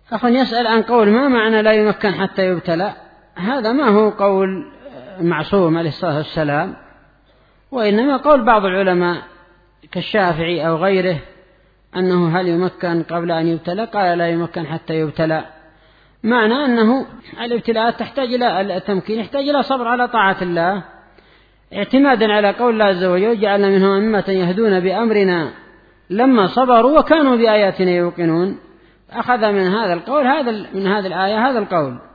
أخ يسأل عن قول ما معنى لا يمكن حتى يبتلى. هذا ما هو قول معصوم عليه الصلاة والسلام، وإنما قول بعض العلماء كالشافعي أو غيره أنه هل يمكن قبل أن يبتلى؟ قال لا يمكن حتى يبتلى، معنى أنه الابتلاءات تحتاج إلى التمكين، يحتاج إلى صبر على طاعة الله، اعتمادا على قول الله عز وجل جعلنا منهم أمة يهدون بأمرنا لما صبروا وكانوا بآياتنا يوقنون. أخذ من هذا القول من هذه الآية هذا القول.